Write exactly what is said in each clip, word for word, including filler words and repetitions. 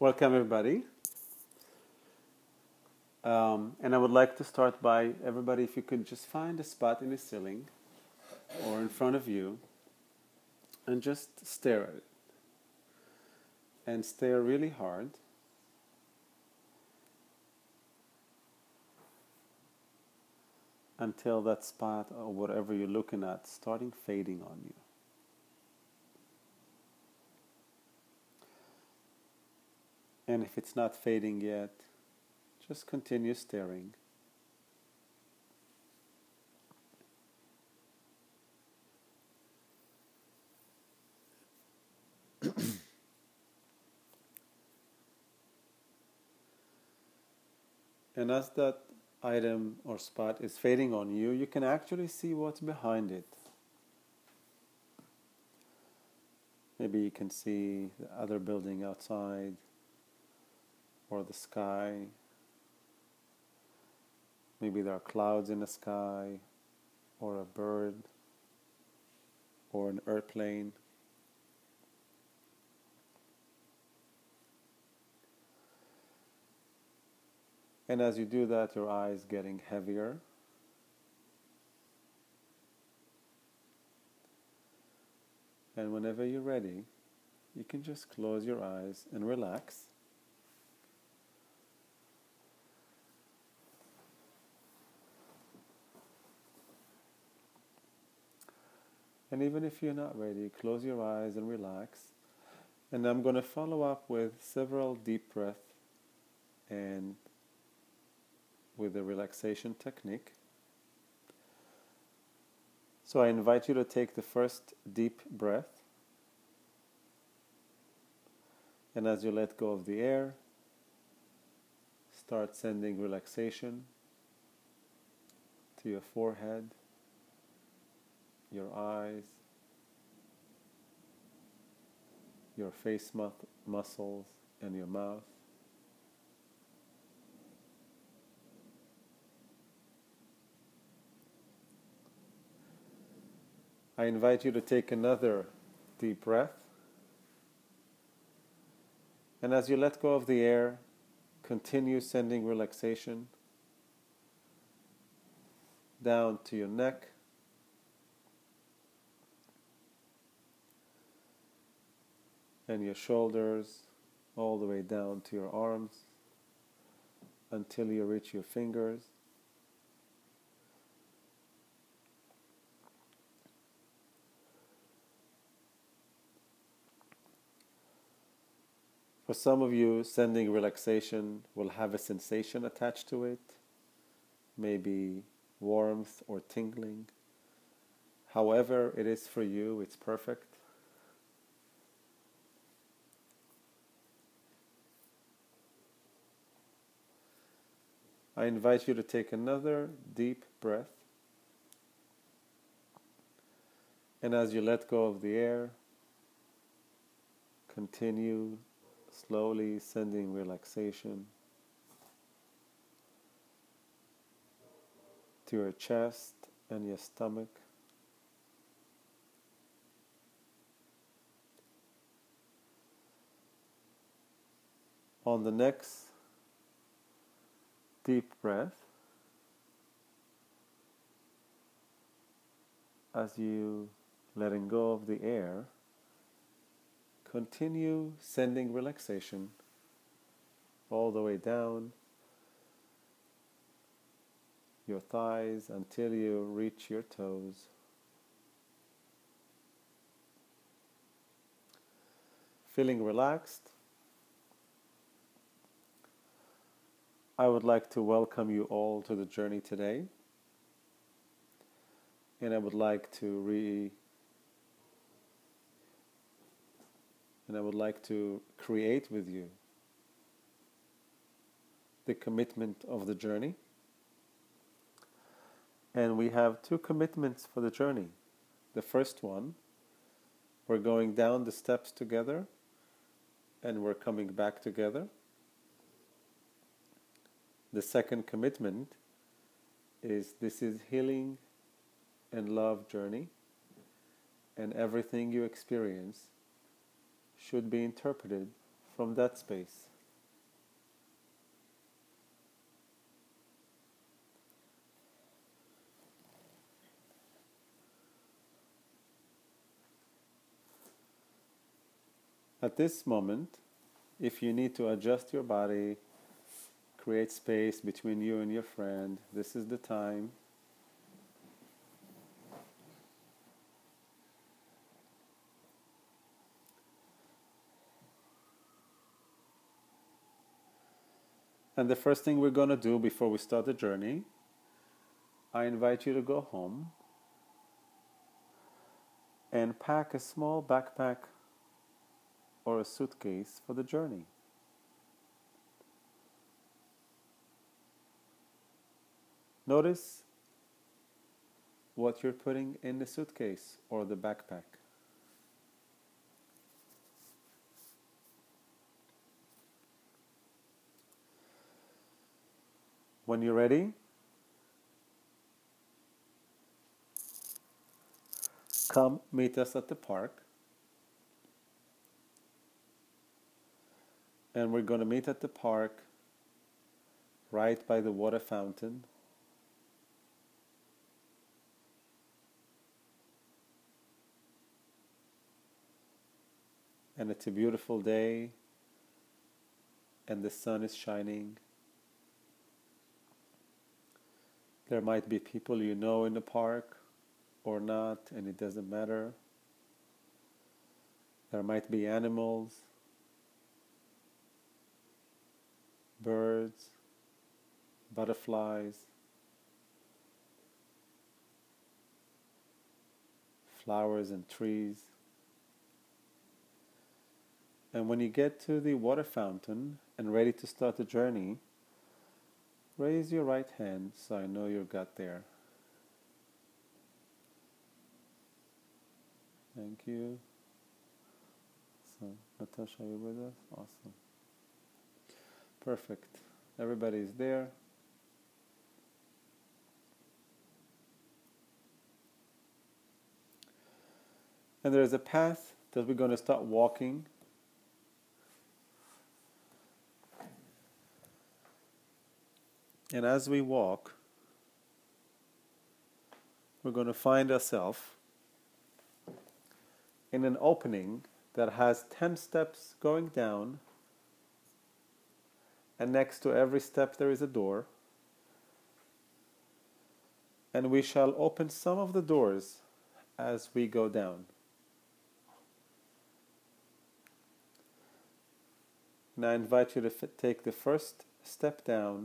Welcome, everybody. Um, and I would like to start by everybody, if you could just find a spot in the ceiling or in front of you and just stare at it. And stare really hard until that spot or whatever you're looking at starting fading on you. And if it's not fading yet, just continue staring. And as that item or spot is fading on you, you can actually see what's behind it. Maybe you can see the other building outside, or the sky. Maybe there are clouds in the sky, or a bird, or an airplane. And as you do that, your eyes getting heavier. And whenever you're ready, you can just close your eyes and relax. And even if you're not ready, close your eyes and relax. And I'm going to follow up with several deep breaths and with a relaxation technique. So I invite you to take the first deep breath. And as you let go of the air, start sending relaxation to your forehead, your eyes, your face mu- muscles, and your mouth. I invite you to take another deep breath. And as you let go of the air, continue sending relaxation down to your neck, and your shoulders, all the way down to your arms until you reach your fingers. For some of you, sending relaxation will have a sensation attached to it, maybe warmth or tingling. However it is for you, it's perfect. I invite you to take another deep breath. And as you let go of the air, continue slowly sending relaxation to your chest and your stomach. On the next deep breath, as you letting go of the air, continue sending relaxation all the way down your thighs until you reach your toes. Feeling relaxed, I would like to welcome you all to the journey today. And I would like to re and I would like to create with you the commitment of the journey. And we have two commitments for the journey. The first one, we're going down the steps together and we're coming back together. The second commitment is this is healing and love journey, and everything you experience should be interpreted from that space. At this moment, if you need to adjust your body, create space between you and your friend, this is the time. And the first thing we're going to do before we start the journey, I invite you to go home and pack a small backpack or a suitcase for the journey. Notice what you're putting in the suitcase or the backpack. When you're ready, come meet us at the park. And we're going to meet at the park right by the water fountain. And it's a beautiful day, and the sun is shining. There might be people you know in the park or not, and it doesn't matter. There might be animals, birds, butterflies, flowers and trees. And when you get to the water fountain and ready to start the journey, raise your right hand so I know you got there. Thank you. So, Natasha, are you with us? Awesome. Perfect. Everybody's there. And there's a path that we're going to start walking. And as we walk, we're going to find ourselves in an opening that has ten steps going down, and next to every step there is a door. And we shall open some of the doors as we go down. And I invite you to f- take the first step down.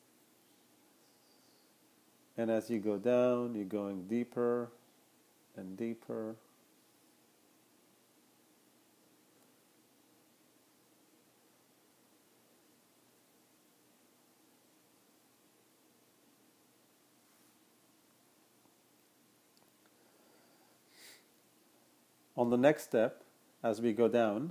And as you go down, you're going deeper and deeper. On the next step, as we go down,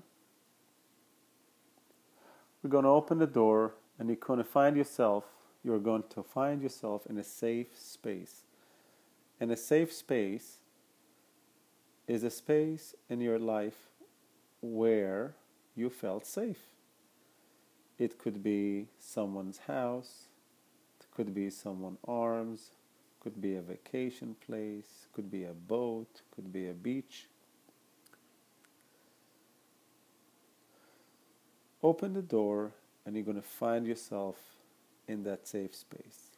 we're going to open the door, and you're going to find yourself You're going to find yourself in a safe space. And a safe space is a space in your life where you felt safe. It could be someone's house, it could be someone's arms, could be a vacation place, could be a boat, could be a beach. Open the door, and you're going to find yourself in that safe space.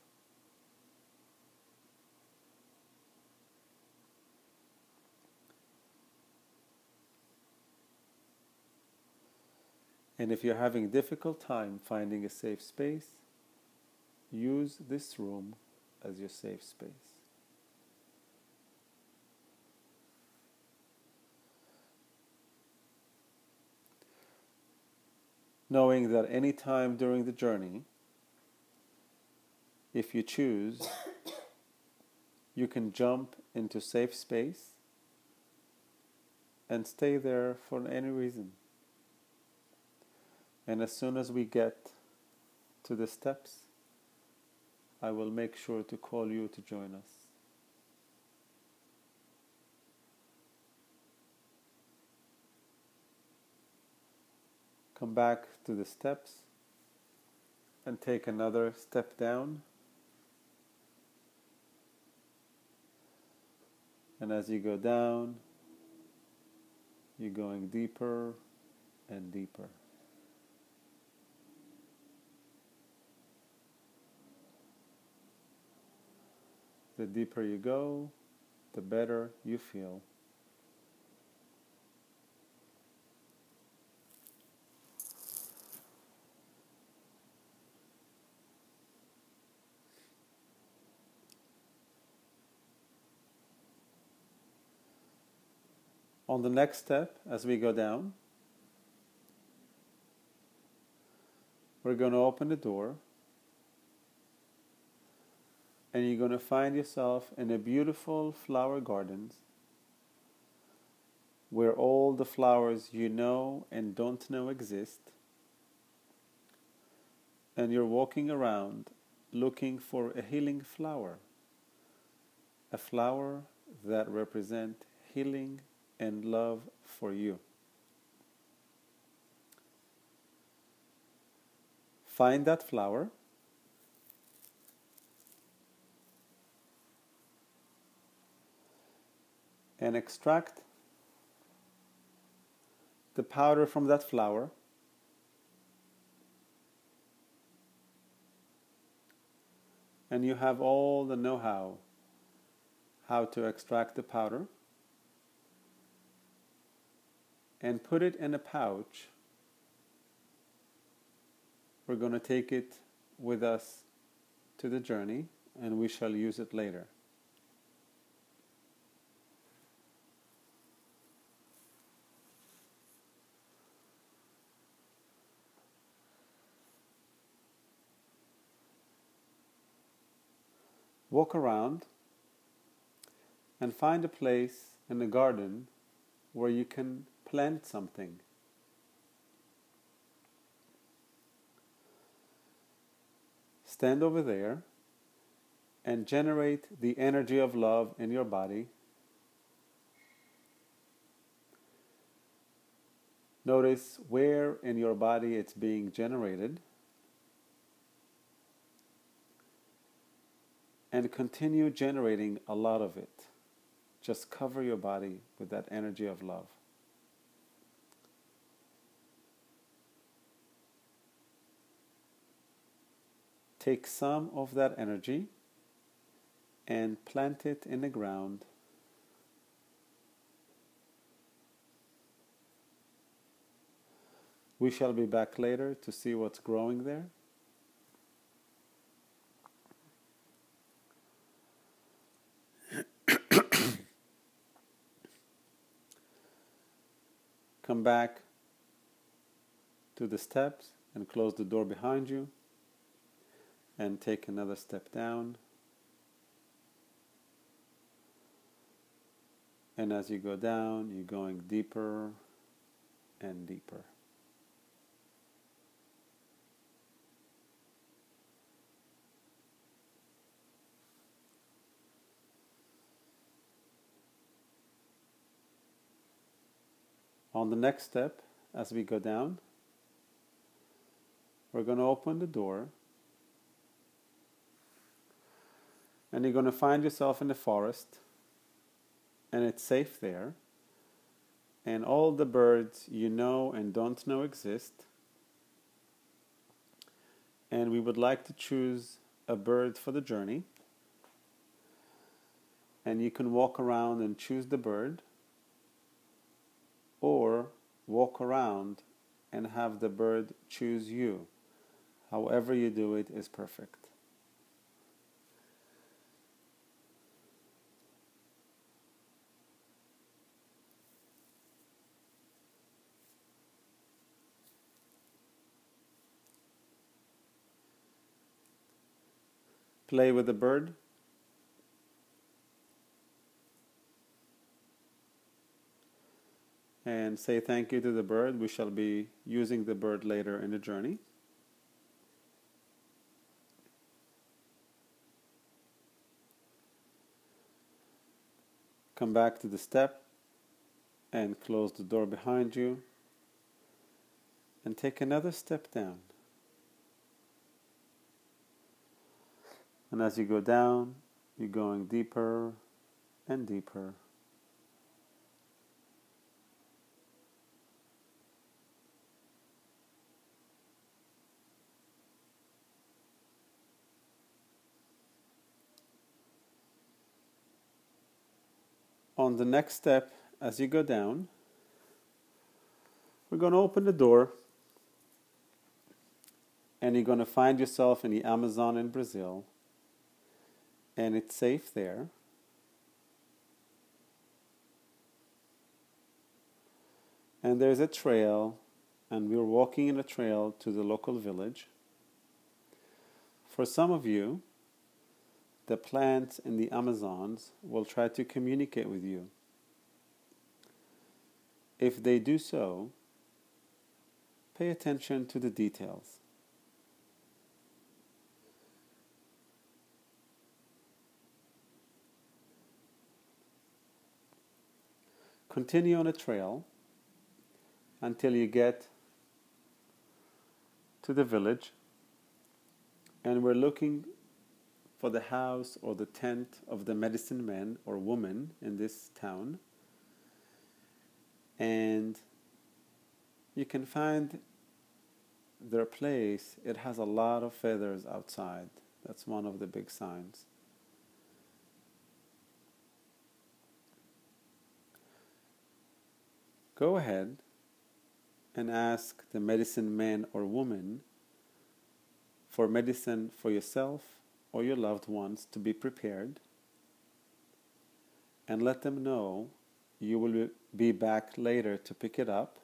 And if you're having a difficult time finding a safe space, use this room as your safe space. Knowing that any time during the journey, if you choose, you can jump into safe space and stay there for any reason. And as soon as we get to the steps, I will make sure to call you to join us. Come back to the steps and take another step down. And as you go down, you're going deeper and deeper. The deeper you go, the better you feel. On the next step, as we go down, we're going to open the door, and you're going to find yourself in a beautiful flower garden where all the flowers you know and don't know exist, and you're walking around looking for a healing flower, a flower that represents healing and love for you. Find that flower and extract the powder from that flower and you have all the know-how how to extract the powder, and put it in a pouch. We're going to take it with us to the journey, and we shall use it later. Walk around and find a place in the garden where you can plant something. Stand over there and generate the energy of love in your body. Notice where in your body it's being generated, and continue generating a lot of it. Just cover your body with that energy of love. Take some of that energy and plant it in the ground. We shall be back later to see what's growing there. Come back to the steps and close the door behind you and take another step down. And as you go down, you're going deeper and deeper. On the next step, as we go down, we're going to open the door, and you're going to find yourself in the forest, and it's safe there, and all the birds you know and don't know exist, and we would like to choose a bird for the journey, and you can walk around and choose the bird, or walk around and have the bird choose you. However you do it is perfect. Play with the bird. And say thank you to the bird. We shall be using the bird later in the journey. Come back to the step and close the door behind you and take another step down. And as you go down, you're going deeper and deeper. on the next step, as you go down, we're going to open the door, and you're going to find yourself in the Amazon in Brazil, and it's safe there. And there's a trail, and we're walking in a trail to the local village. For some of you, the plants in the Amazons will try to communicate with you. If they do so, pay attention to the details. Continue on a trail until you get to the village, and we're looking for the house or the tent of the medicine man or woman in this town. And you can find their place. It has a lot of feathers outside. That's one of the big signs. Go ahead and ask the medicine man or woman for medicine for yourself or your loved ones to be prepared, and let them know you will be back later to pick it up,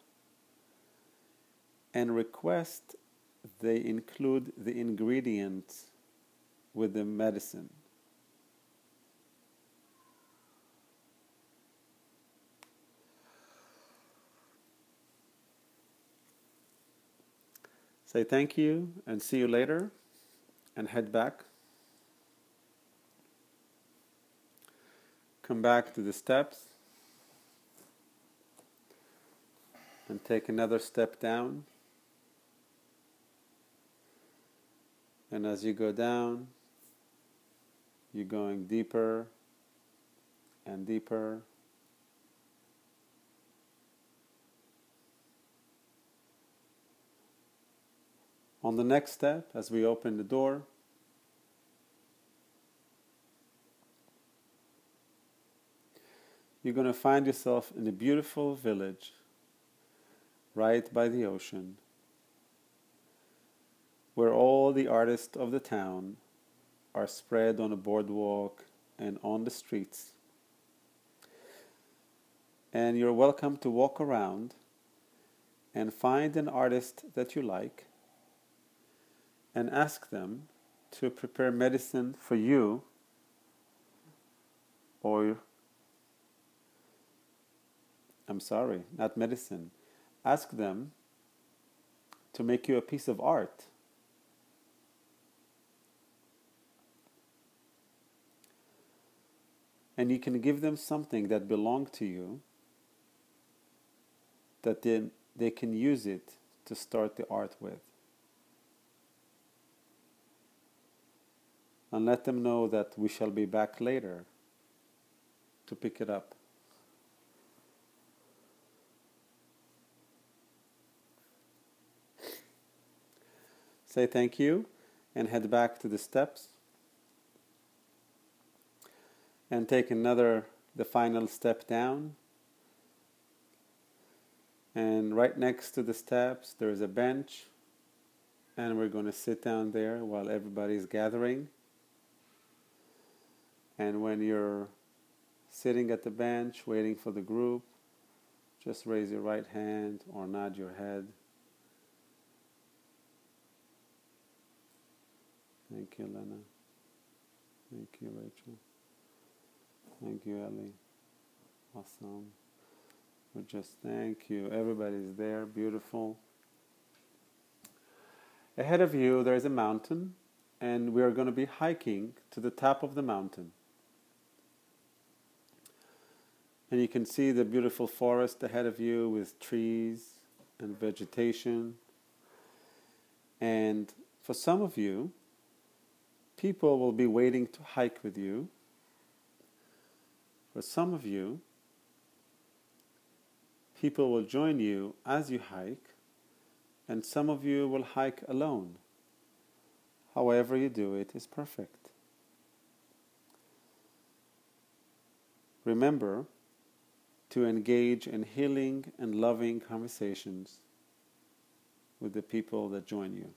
and request they include the ingredients with the medicine. Say thank you and see you later, and head back. Come back to the steps and take another step down. And as you go down, you're going deeper and deeper. On the next step, as we open the door, you're going to find yourself in a beautiful village right by the ocean, where all the artists of the town are spread on a boardwalk and on the streets. And you're welcome to walk around and find an artist that you like and ask them to prepare medicine for you, or, I'm sorry, not medicine. Ask them to make you a piece of art. And you can give them something that belongs to you, that then they can use it to start the art with. And let them know that we shall be back later to pick it up. Say thank you and head back to the steps. And take another, the final step down. And right next to the steps there is a bench. And we're going to sit down there while everybody's gathering. And when you're sitting at the bench waiting for the group, just raise your right hand or nod your head. Thank you, Lena. Thank you, Rachel. Thank you, Ellie. Awesome. We just thank you. Everybody's there. Beautiful. Ahead of you, there is a mountain, and we are going to be hiking to the top of the mountain. And you can see the beautiful forest ahead of you with trees and vegetation. And for some of you, people will be waiting to hike with you. For some of you, people will join you as you hike, and some of you will hike alone. However you do it is perfect. Remember to engage in healing and loving conversations with the people that join you.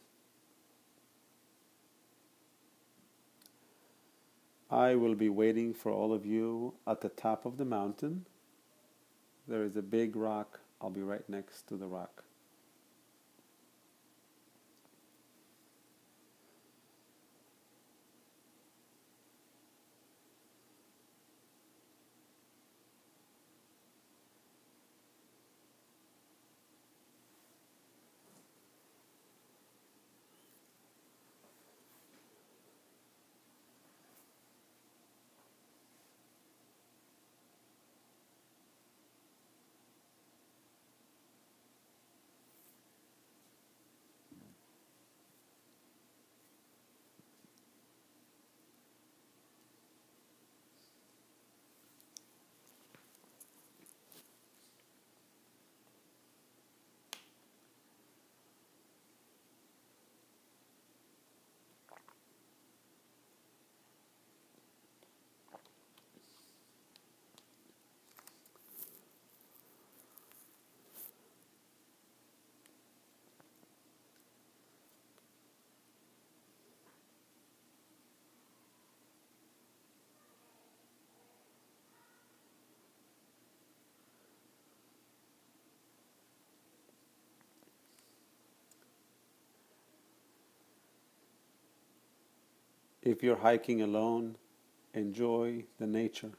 I will be waiting for all of you at the top of the mountain. There is a big rock. I'll be right next to the rock. If you're hiking alone, enjoy the nature.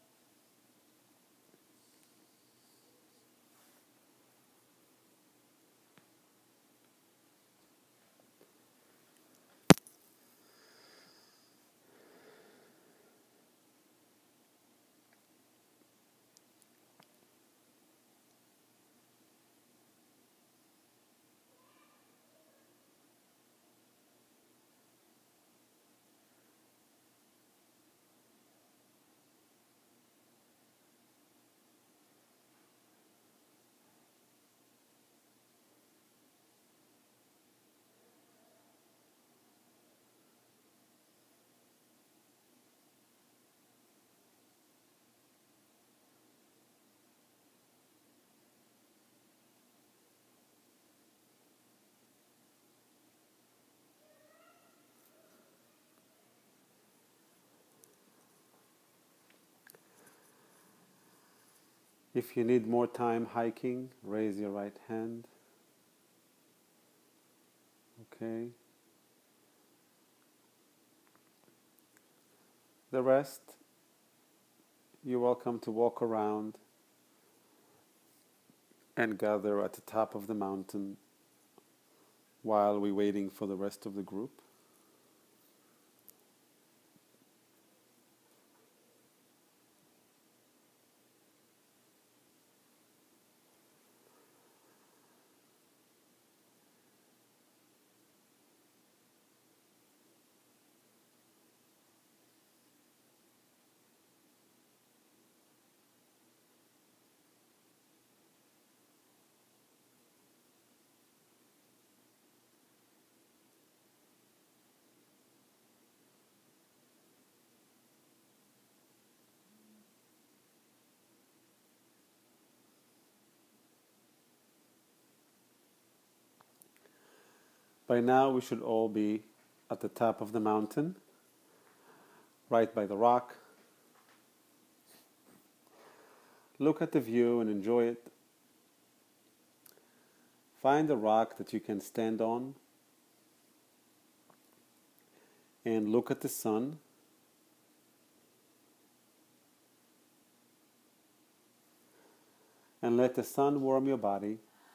If you need more time hiking, raise your right hand. Okay. The rest, you're welcome to walk around and gather at the top of the mountain while we're waiting for the rest of the group. By now we should all be at the top of the mountain, right by the rock. Look at the view and enjoy it. Find a rock that you can stand on and look at the sun. And let the sun warm your body.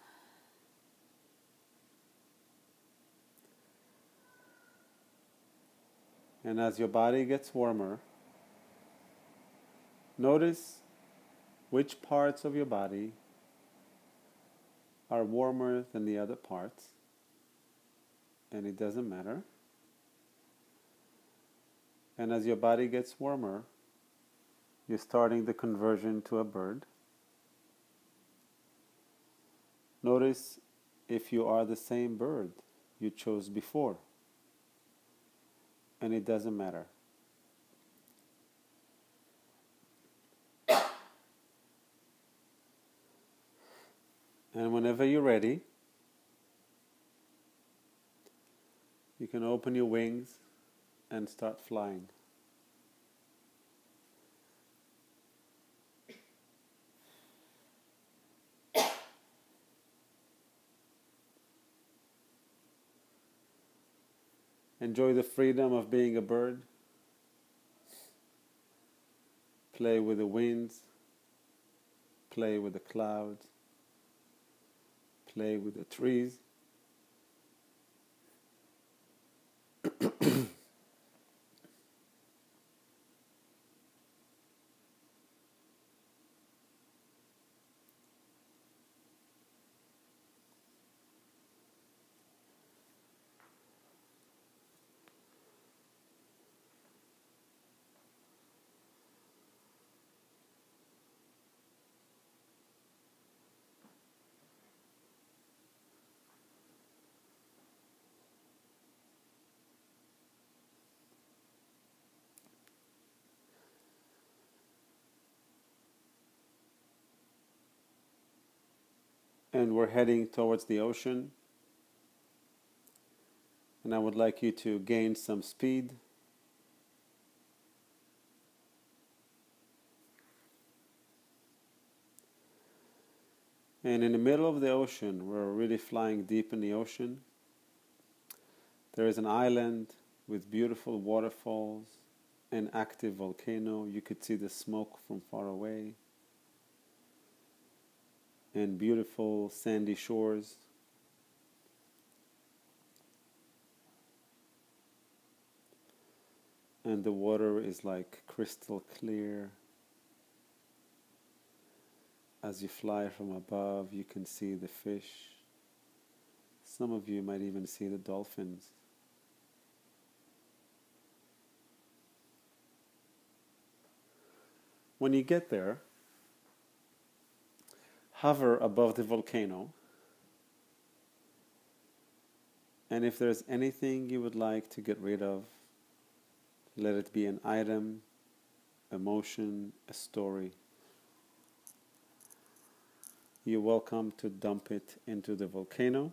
And as your body gets warmer, notice which parts of your body are warmer than the other parts. And it doesn't matter. And as your body gets warmer, you're starting the conversion to a bird. Notice if you are the same bird you chose before. And it doesn't matter. And whenever you're ready, you can open your wings and start flying. Enjoy the freedom of being a bird. Play with the winds. Play with the clouds. Play with the trees. And we're heading towards the ocean. And I would like you to gain some speed. And in the middle of the ocean, we're really flying deep in the ocean. There is an island with beautiful waterfalls, an active volcano. You could see the smoke from far away. And beautiful sandy shores. And the water is like crystal clear. As you fly from above, you can see the fish. Some of you might even see the dolphins. When you get there, hover above the volcano, and if there's anything you would like to get rid of, let it be an item, emotion, a story. You're welcome to dump it into the volcano.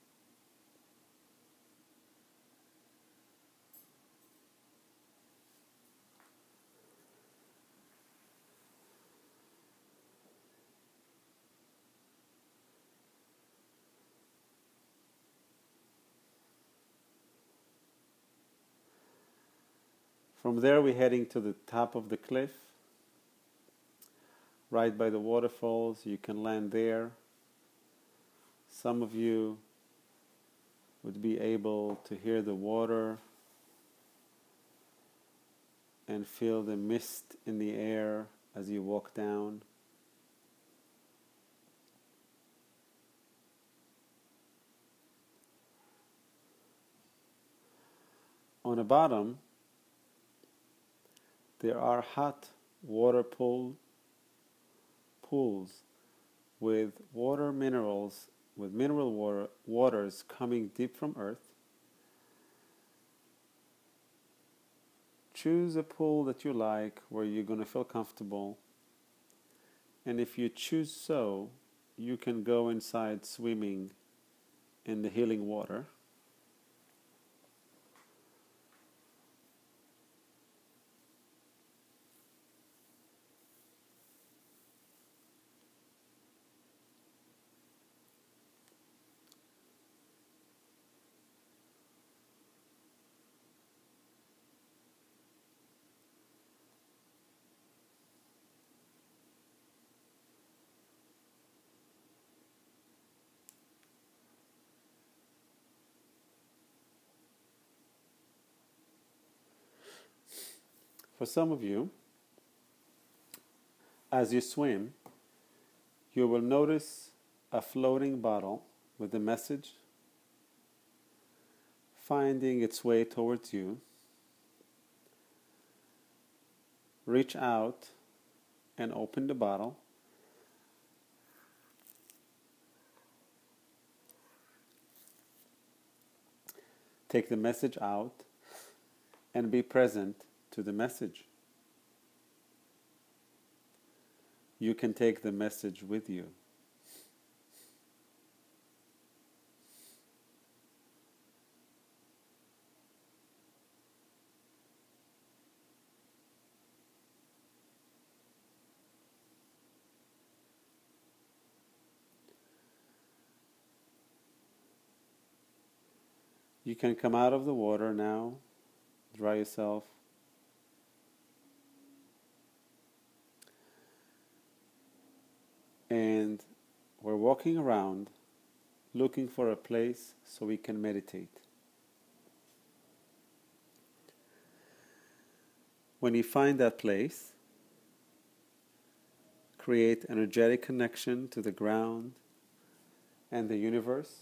From there, we're heading to the top of the cliff, right by the waterfalls. You can land there. Some of you would be able to hear the water and feel the mist in the air as you walk down. On the bottom, there are hot water pool, pools with water minerals, with mineral water, waters coming deep from earth. Choose a pool that you like, where you're going to feel comfortable. And if you choose so, you can go inside swimming in the healing water. For some of you, as you swim, you will notice a floating bottle with a message finding its way towards you. Reach out and open the bottle. Take the message out and be present to the message. You can take the message with you. You can come out of the water now, dry yourself. And we're walking around looking for a place so we can meditate. When you find that place, create energetic connection to the ground and the universe.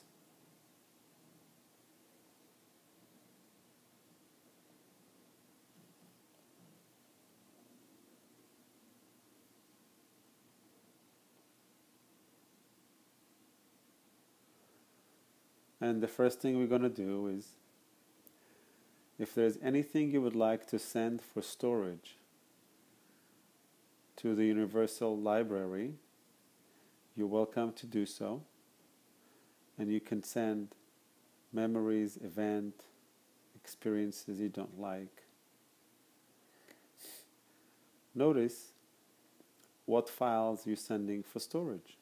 And the first thing we're going to do is, if there's anything you would like to send for storage to the Universal Library, you're welcome to do so. And you can send memories, event, experiences you don't like. Notice what files you're sending for storage.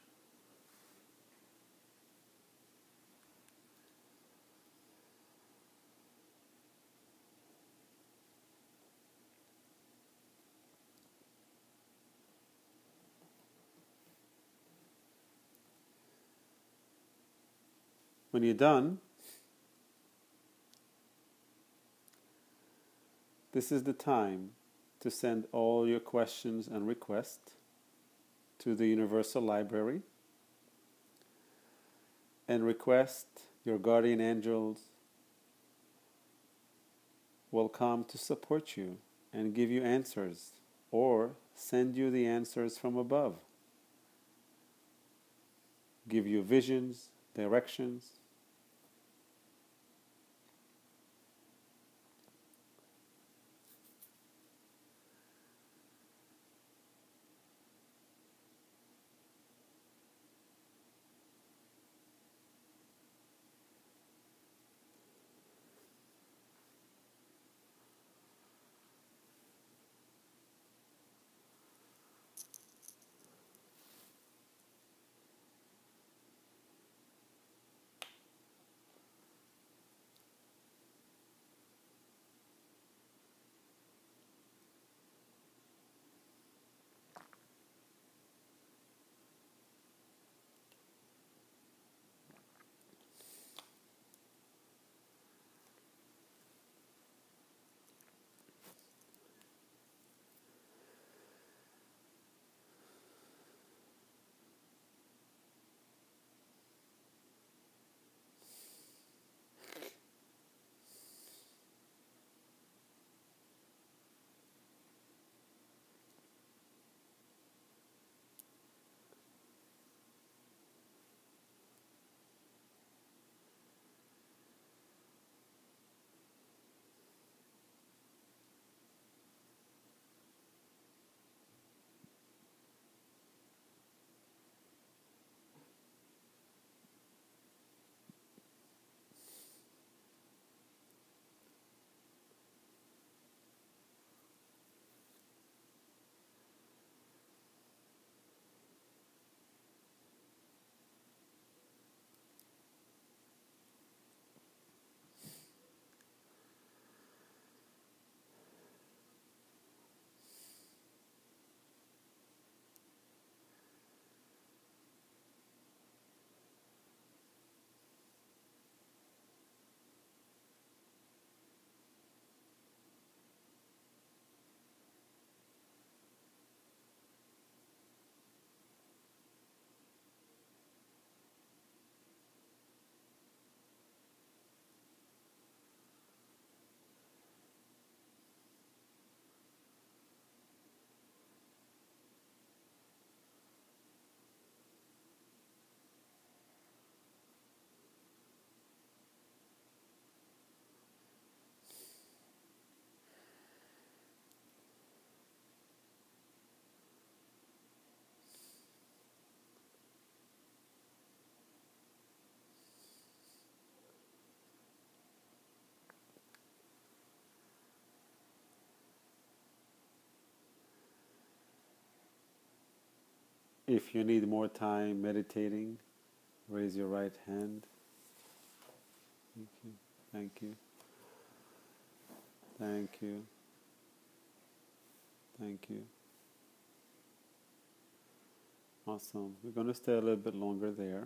When you're done, this is the time to send all your questions and requests to the Universal Library and request your guardian angels will come to support you and give you answers or send you the answers from above, give you visions, directions. If you need more time meditating, raise your right hand. Thank you. Thank you. Thank you. Thank you. Awesome. We're going to stay a little bit longer there.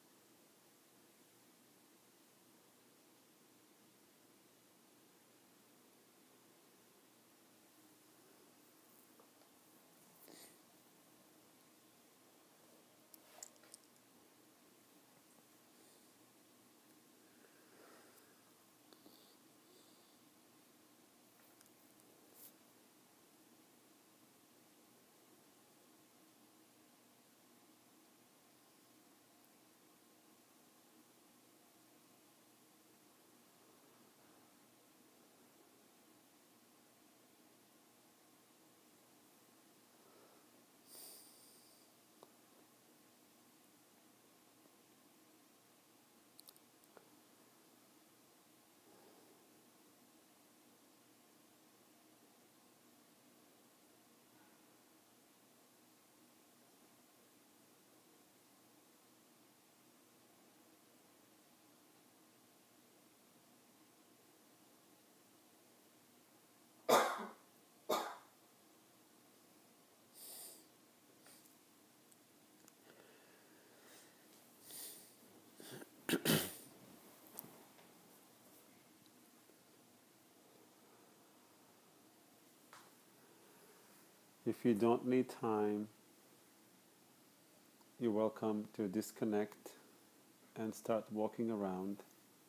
If you don't need time, you're welcome to disconnect and start walking around.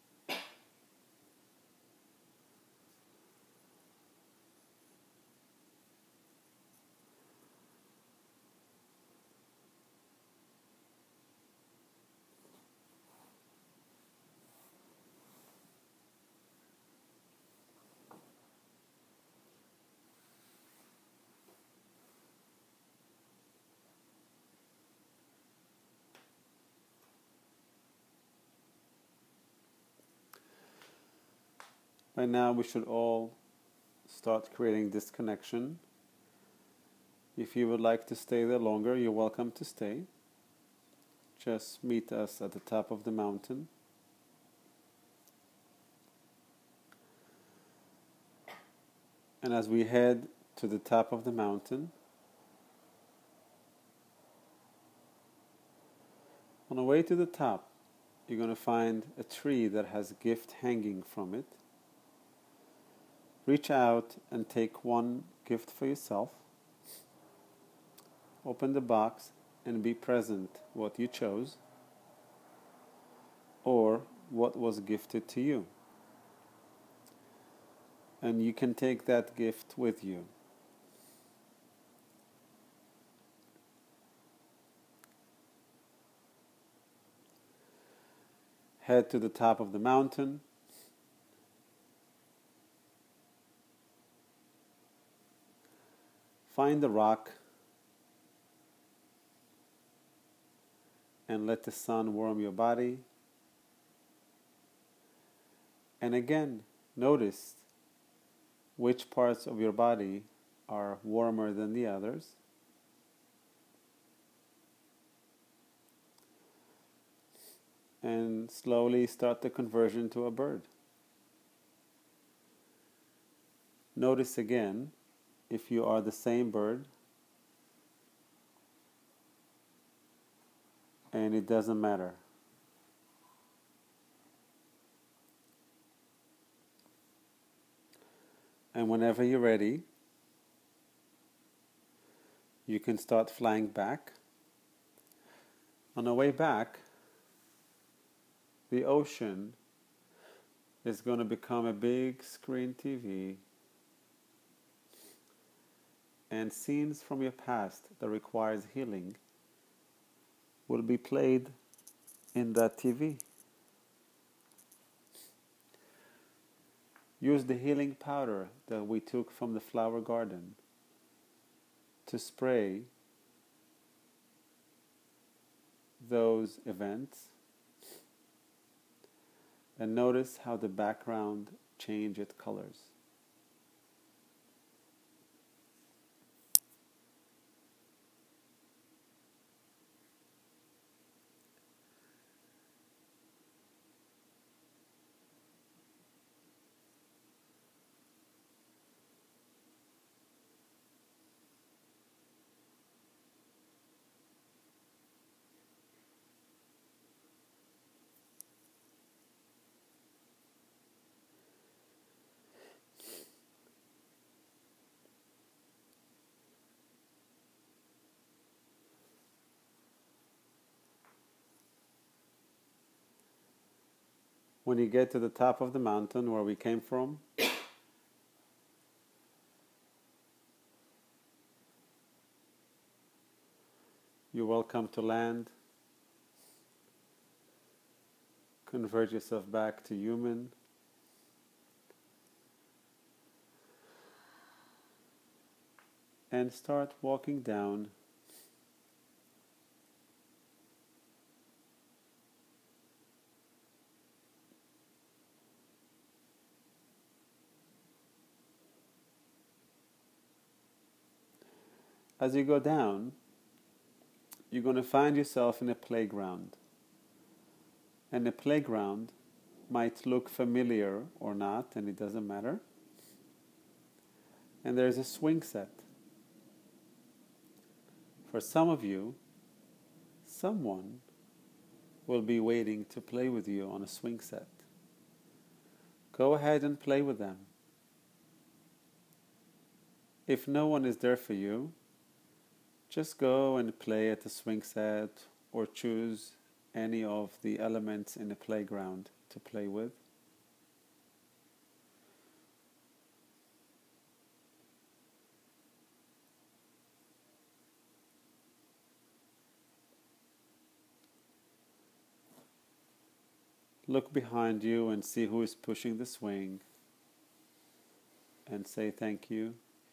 By now, we should all start creating this connection. If you would like to stay there longer, you're welcome to stay. Just meet us at the top of the mountain. And as we head to the top of the mountain, on the way to the top, you're going to find a tree that has a gift hanging from it. Reach out and take one gift for yourself. Open the box and be present what you chose or what was gifted to you. And you can take that gift with you. Head to the top of the mountain. Find the rock and let the sun warm your body. And again, notice which parts of your body are warmer than the others. And slowly start the conversion to a bird. Notice again if you are the same bird, and it doesn't matter. And whenever you're ready, you can start flying back. On the way back, the ocean is going to become a big screen T V, and scenes from your past that requires healing will be played in that T V. Use the healing powder that we took from the flower garden to spray those events, and notice how the background changes its colors. When you get to the top of the mountain where we came from, you're welcome to land. Convert yourself back to human. And start walking down. As you go down, you're going to find yourself in a playground. And the playground might look familiar or not, and it doesn't matter. And there's a swing set. For some of you, someone will be waiting to play with you on a swing set. Go ahead and play with them. If no one is there for you, just go and play at the swing set or choose any of the elements in the playground to play with. Look behind you and see who is pushing the swing and say thank you.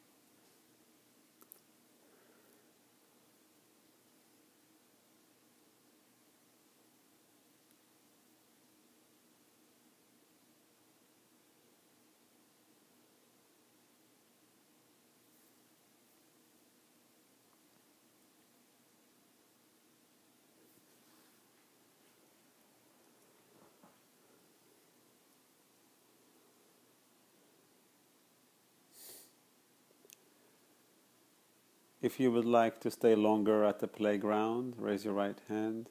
If you would like to stay longer at the playground, raise your right hand.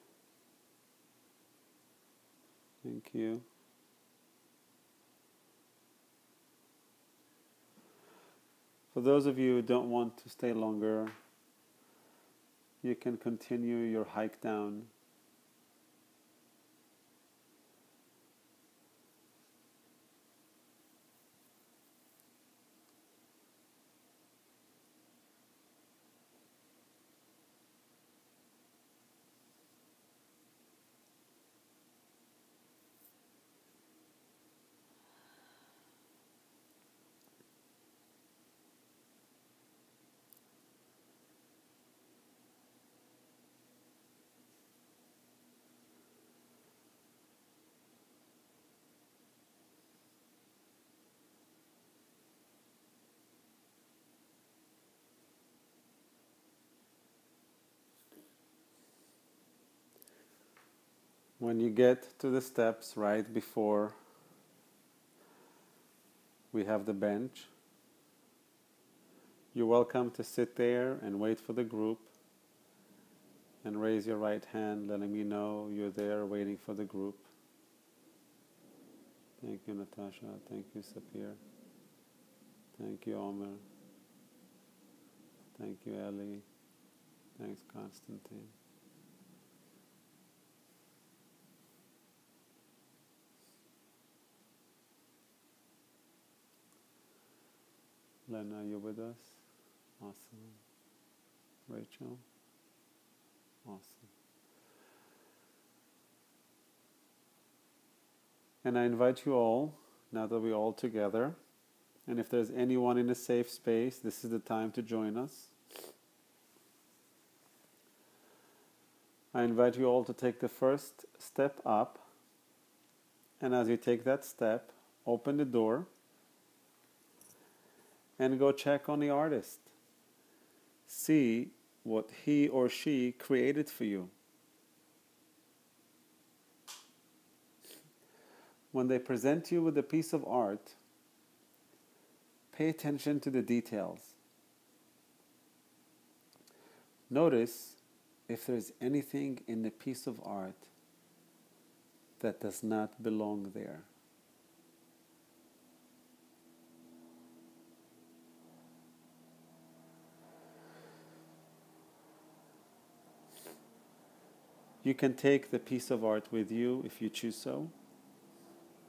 Thank you. For those of you who don't want to stay longer, you can continue your hike down. When you get to the steps right before we have the bench, you're welcome to sit there and wait for the group and raise your right hand, letting me know you're there waiting for the group. Thank you, Natasha. Thank you, Sapir. Thank you, Omer. Thank you, Ellie. Thanks, Constantine. Lena, you with us? Awesome. Rachel? Awesome. And I invite you all, now that we're all together, and if there's anyone in a safe space, this is the time to join us. I invite you all to take the first step up, and as you take that step, open the door and go check on the artist. See what he or she created for you. When they present you with a piece of art, pay attention to the details. Notice if there's anything in the piece of art that does not belong there. You can take the piece of art with you if you choose so.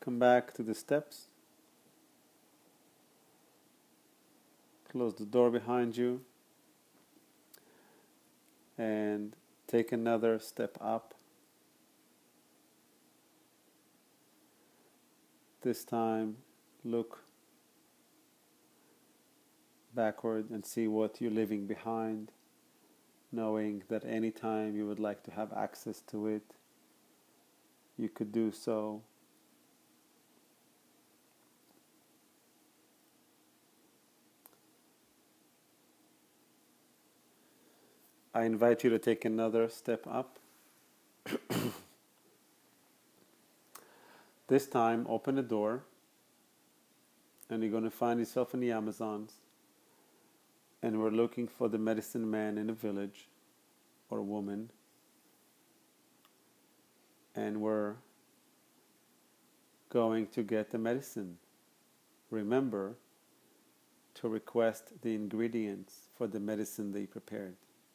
Come back to the steps. Close the door behind you and take another step up. This time, look backward and see what you're leaving behind, knowing that any time you would like to have access to it, you could do so. I invite you to take another step up. This time, open the door, and you're going to find yourself in the Amazons, and we're looking for the medicine man in the village, or woman, and we're going to get the medicine. Remember to request the ingredients for the medicine they prepared.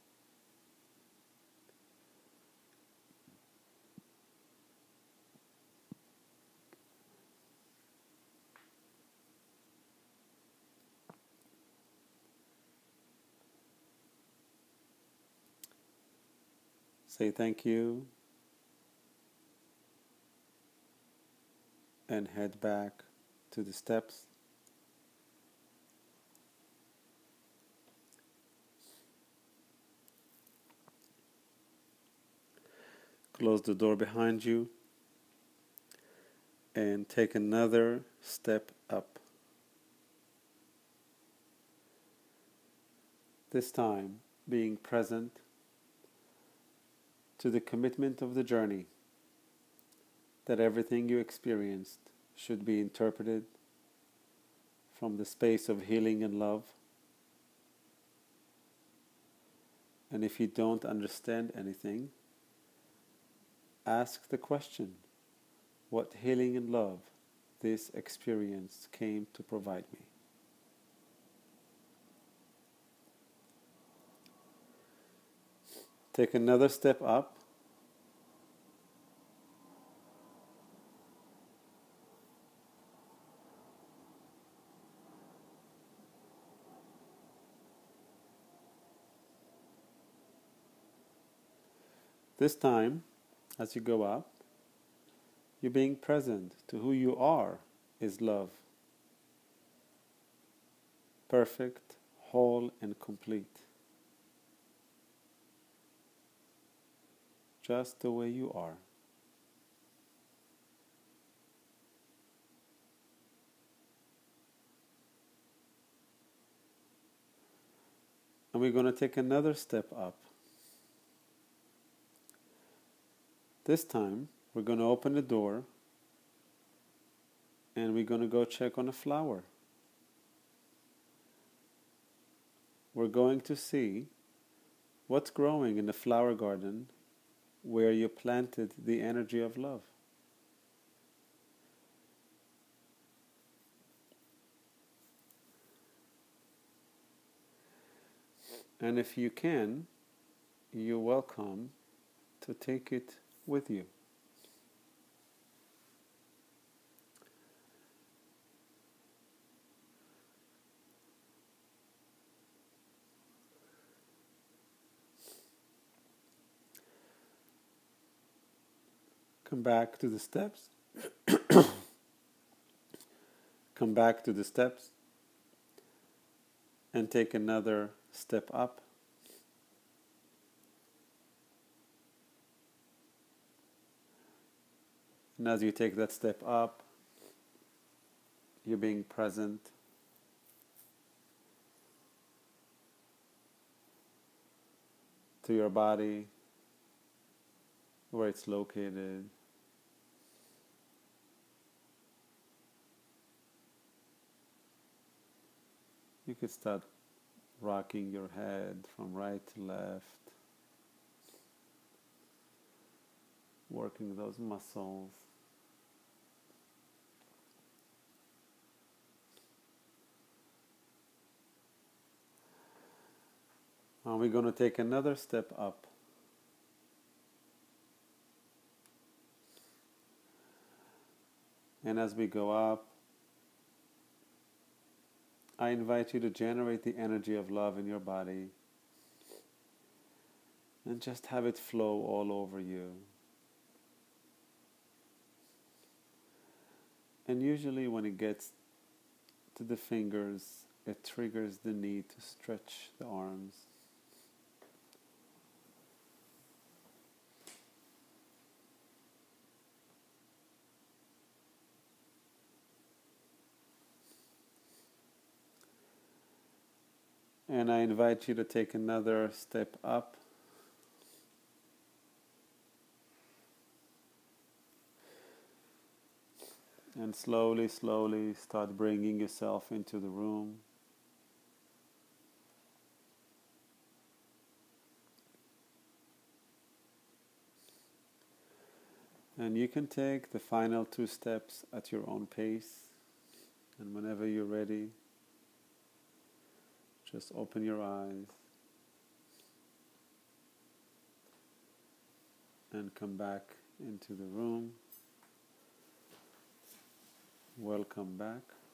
Say thank you and head back to the steps. Close the door behind you and take another step up. This time being present to the commitment of the journey, that everything you experienced should be interpreted from the space of healing and love. And if you don't understand anything, ask the question, what healing and love this experience came to provide me. Take another step up. This time, as you go up, you're being present to who you are is love. Perfect, whole, and complete. Just the way you are. And we're going to take another step up. This time, we're going to open the door and we're going to go check on a flower. We're going to see what's growing in the flower garden where you planted the energy of love. And if you can, you're welcome to take it with you. Come back to the steps. Come back to the steps and take another step up. And as you take that step up, you're being present to your body, where it's located. You could start rocking your head from right to left, working those muscles. And we're going to take another step up. And as we go up, I invite you to generate the energy of love in your body and just have it flow all over you. And usually when it gets to the fingers, it triggers the need to stretch the arms. And I invite you to take another step up. And slowly, slowly start bringing yourself into the room. And you can take the final two steps at your own pace. And whenever you're ready, just open your eyes and come back into the room. Welcome back.